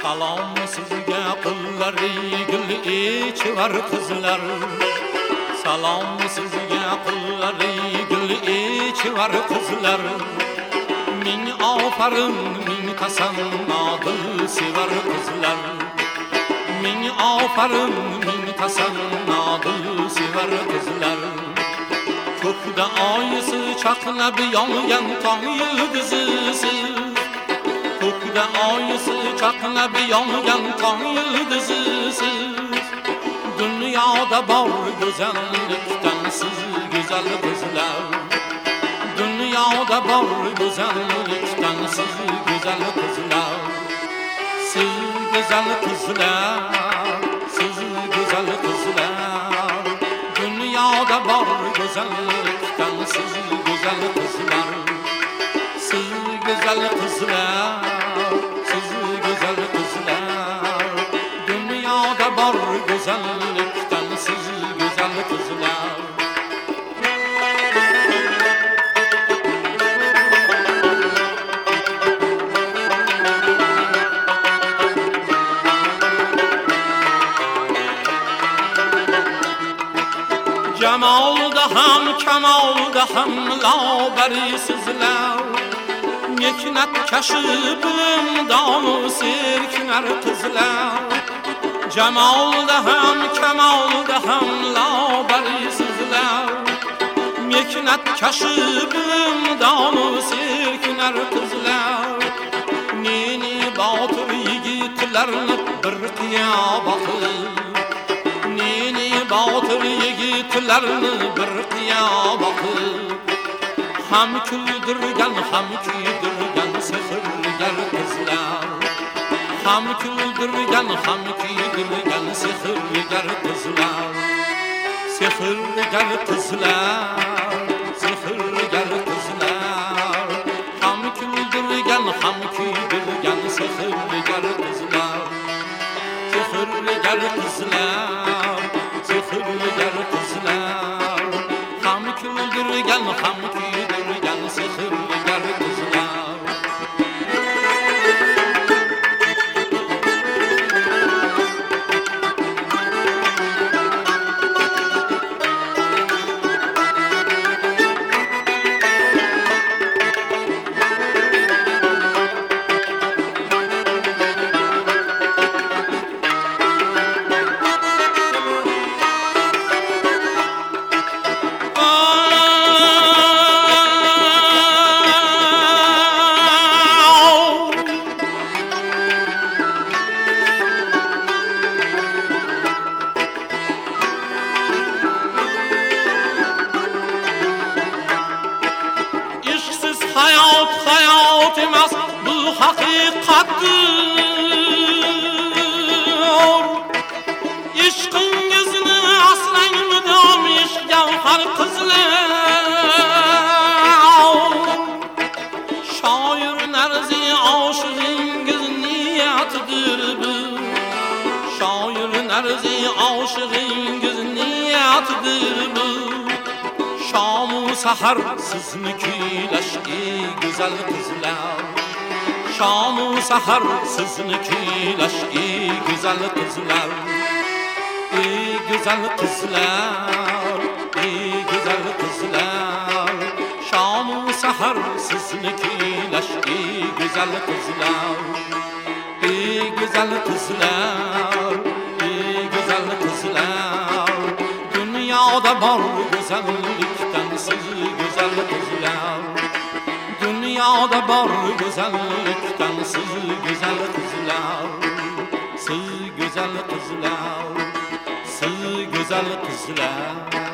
Salom sizga qullar gul ichivar qizlar. Salom sizga qullar gul ichivar qizlar. Ming ofarin ming tasanno dil sevar qizlar. Ming ofarin ming tasanno dil sevar qizlar. Ko'kda oyisi chaqnab yongan tong yulduzisiz. Ko'kda oyisi chaqnab yongan tong yulduzisiz. Dunyoda bor go'zallikdan siz go'zal qizlar. Dunyoda bor go'zallikdan siz go'zal qizlar. Siz go'zal qizlar, siz go'zal qizlar. Dunyoda bor go'zallikdan siz go'zal qizlar. Siz go'zal qizlar, siz go'zal qizlar. Dunyoda bor go'zallikdan siz go'zal qizlar. Jamolda ham kamolda ham lobarisizlar. Mehnat kashib donu serkinar qizlar. Jamolda ham kamolda ham lobarisizlar. Mehnat kashib donu serkinar qizlar. Neni botir yigitlarni bir qiyobatli. Neni botir yigitlarni bir qiyobatli. Ham kuldirgan ham kuydirgan sehrgar qizlar. Ham kuldirgan ham kuydirgan sehrgar qizlar. Sehrgar qizlar, sehrgar qizlar. Ham kuldirgan ham kuydirgan sehrgar qizlar. Sehrgar qizlar, sehrgar qizlar. Ham kuldirgan ham kuydirgan sehrgar qizlar. Hayat hayat emas bu haqiqatdir. İşqingizni aslang mudom ishgavhar qizlar. Shoir narzi oshiqingiz niyatidir bu. Shoir narzi oshiqingiz niyatidir bu. Shamu sahar sizni kuylash ey go'zal qizlar. Shamu sahar sizni kuylash ey go'zal qizlar. Ey go'zal qizlar, ey go'zal qizlar. Shamu sahar sizni kuylash ey go'zal qizlar. Ey go'zal qizlar, ey go'zal qizlar. Dunyoda bor go'zallikdan siz go'zal qizlar. Dunyoda bor go'zallikdan siz go'zal qizlar. Siz go'zal qizlar, siz go'zal qizlar.